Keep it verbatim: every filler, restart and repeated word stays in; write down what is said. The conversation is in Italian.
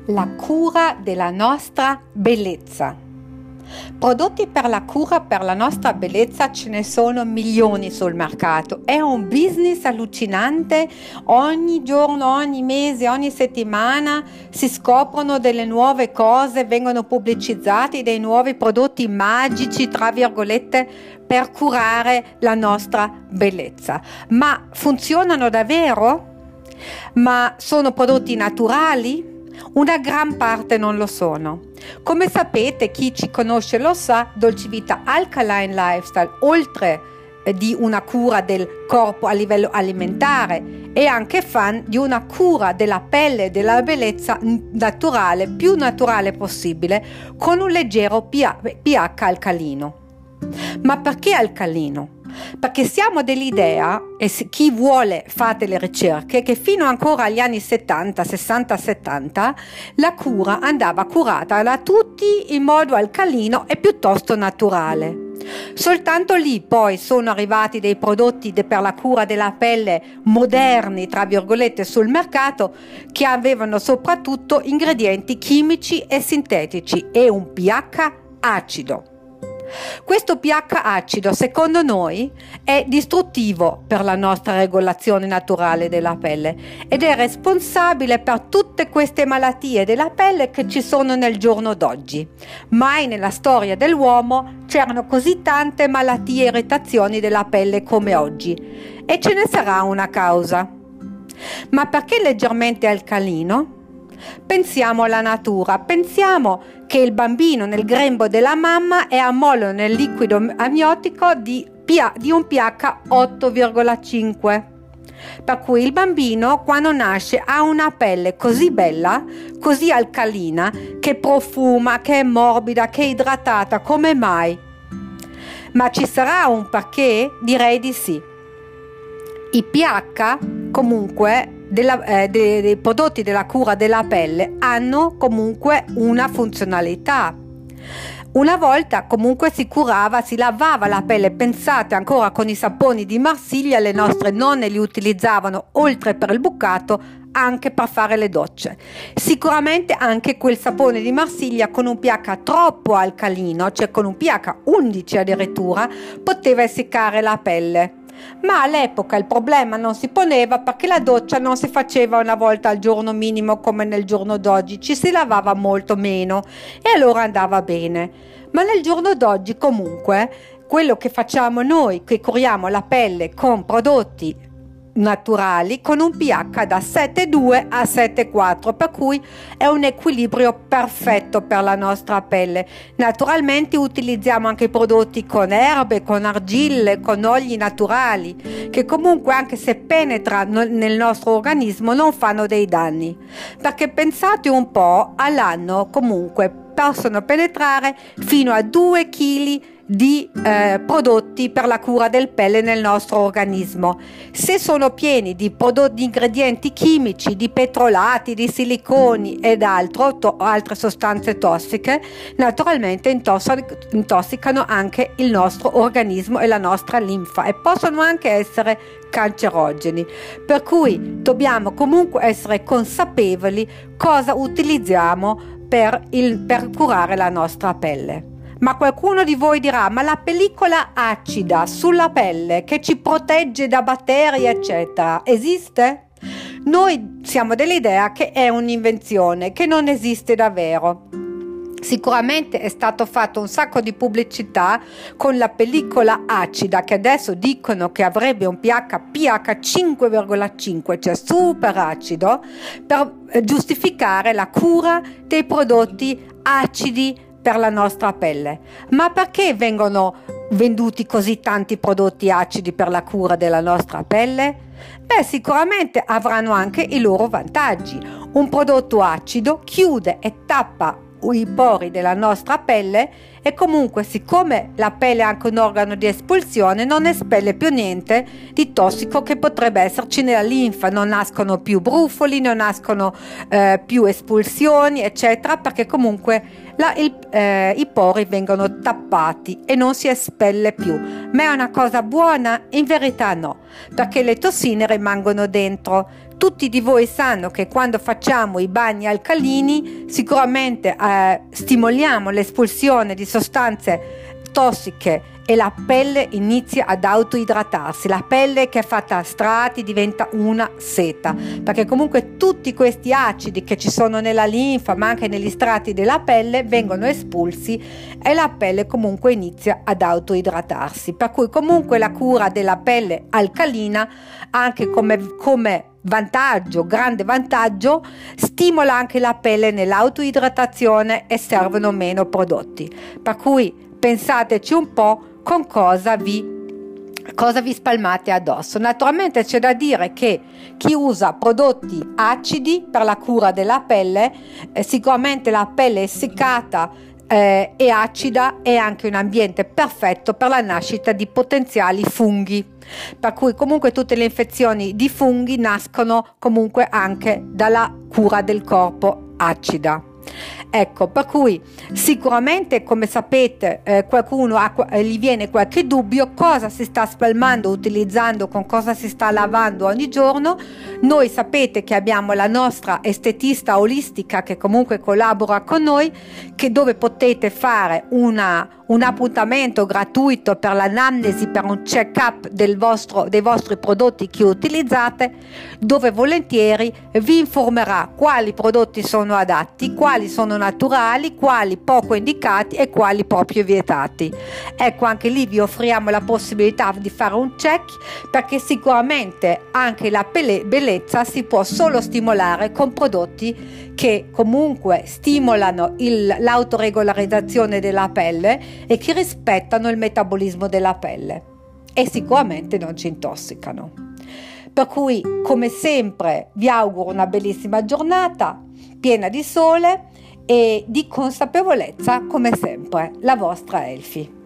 La cura della nostra bellezza. Prodotti per la cura per la nostra bellezza ce ne sono milioni sul mercato. È un business allucinante. Ogni giorno, ogni mese, ogni settimana si scoprono delle nuove cose, vengono pubblicizzati dei nuovi prodotti magici, tra virgolette, per curare la nostra bellezza. Ma funzionano davvero? Ma sono prodotti naturali? Una gran parte non lo sono. Come sapete, chi ci conosce lo sa, Dolcivita Alkaline Lifestyle, oltre di una cura del corpo a livello alimentare, è anche fan di una cura della pelle e della bellezza naturale, più naturale possibile, con un leggero pH alcalino. Ma perché alcalino? Perché siamo dell'idea, e chi vuole fate le ricerche, che fino ancora agli anni settanta, sessanta, settanta la cura andava curata da tutti in modo alcalino e piuttosto naturale. Soltanto lì poi sono arrivati dei prodotti de per la cura della pelle moderni, tra virgolette, sul mercato, che avevano soprattutto ingredienti chimici e sintetici e un pH acido. Questo pH acido, secondo noi, è distruttivo per la nostra regolazione naturale della pelle ed è responsabile per tutte queste malattie della pelle che ci sono nel giorno d'oggi. Mai nella storia dell'uomo c'erano così tante malattie e irritazioni della pelle come oggi, e ce ne sarà una causa. Ma perché leggermente alcalino? Pensiamo alla natura, pensiamo che il bambino nel grembo della mamma è ammollo nel liquido amniotico di, di un pH otto virgola cinque, per cui il bambino quando nasce ha una pelle così bella, così alcalina, che profuma, che è morbida, che è idratata. Come mai? Ma ci sarà un perché? Direi di sì. I pH comunque Della, eh, dei, dei prodotti della cura della pelle hanno comunque una funzionalità. Una volta comunque si curava, si lavava la pelle, pensate ancora con i saponi di Marsiglia, le nostre nonne li utilizzavano oltre per il bucato anche per fare le docce. Sicuramente anche quel sapone di Marsiglia con un pH troppo alcalino, cioè con un pH undici addirittura, poteva essiccare la pelle. Ma all'epoca il problema non si poneva perché la doccia non si faceva una volta al giorno minimo come nel giorno d'oggi, ci si lavava molto meno e allora andava bene. Ma nel giorno d'oggi comunque quello che facciamo noi, che curiamo la pelle con prodotti naturali con un pH da sette virgola due a sette virgola quattro, per cui è un equilibrio perfetto per la nostra pelle. Naturalmente utilizziamo anche prodotti con erbe, con argille, con oli naturali, che comunque anche se penetrano nel nostro organismo non fanno dei danni, perché pensate un po', all'anno comunque possono penetrare fino a due chili di eh, prodotti per la cura del pelle nel nostro organismo. Se sono pieni di prodotti, di ingredienti chimici, di petrolati, di siliconi ed altro, to- altre sostanze tossiche, naturalmente intossic- intossicano anche il nostro organismo e la nostra linfa e possono anche essere cancerogeni, per cui dobbiamo comunque essere consapevoli cosa utilizziamo per, il, per curare la nostra pelle. Ma qualcuno di voi dirà: ma la pellicola acida sulla pelle che ci protegge da batteri eccetera esiste? Noi siamo dell'idea che è un'invenzione, che non esiste davvero. Sicuramente è stato fatto un sacco di pubblicità con la pellicola acida, che adesso dicono che avrebbe un pH pH cinque virgola cinque, cioè super acido, per giustificare la cura dei prodotti acidi per la nostra pelle. Ma perché vengono venduti così tanti prodotti acidi per la cura della nostra pelle? Beh, sicuramente avranno anche i loro vantaggi. Un prodotto acido chiude e tappa i pori della nostra pelle e comunque, siccome la pelle è anche un organo di espulsione, non espelle più niente di tossico che potrebbe esserci nella linfa, non nascono più brufoli, non nascono eh, più espulsioni eccetera, perché comunque la, il, eh, i pori vengono tappati e non si espelle più. Ma è una cosa buona? In verità no, perché le tossine rimangono dentro. Tutti di voi sanno che quando facciamo i bagni alcalini sicuramente eh, stimoliamo l'espulsione di sostanze tossiche e la pelle inizia ad autoidratarsi. La pelle che è fatta a strati diventa una seta, perché comunque tutti questi acidi che ci sono nella linfa ma anche negli strati della pelle vengono espulsi e la pelle comunque inizia ad autoidratarsi. Per cui comunque la cura della pelle alcalina, anche come, come vantaggio, grande vantaggio, stimola anche la pelle nell'autoidratazione e servono meno prodotti. Per cui pensateci un po' con cosa vi, cosa vi spalmate addosso. Naturalmente c'è da dire che chi usa prodotti acidi per la cura della pelle, eh, sicuramente la pelle essiccata eh, e acida è anche un ambiente perfetto per la nascita di potenziali funghi. Per cui comunque tutte le infezioni di funghi nascono comunque anche dalla cura del corpo acida. Ecco, per cui sicuramente, come sapete, eh, qualcuno ha, eh, gli viene qualche dubbio: cosa si sta spalmando, utilizzando, con cosa si sta lavando ogni giorno. Noi sapete che abbiamo la nostra estetista olistica che comunque collabora con noi, che dove potete fare una, un appuntamento gratuito per l'anamnesi, per un check up del vostro, dei vostri prodotti che utilizzate, dove volentieri vi informerà quali prodotti sono adatti, quali sono naturali, quali poco indicati e quali proprio vietati. Ecco, anche lì vi offriamo la possibilità di fare un check, perché sicuramente anche la bellezza si può solo stimolare con prodotti che comunque stimolano il, l'autoregolarizzazione della pelle e che rispettano il metabolismo della pelle e sicuramente non ci intossicano. Per cui, come sempre, vi auguro una bellissima giornata piena di sole e di consapevolezza, come sempre. La vostra Elfi.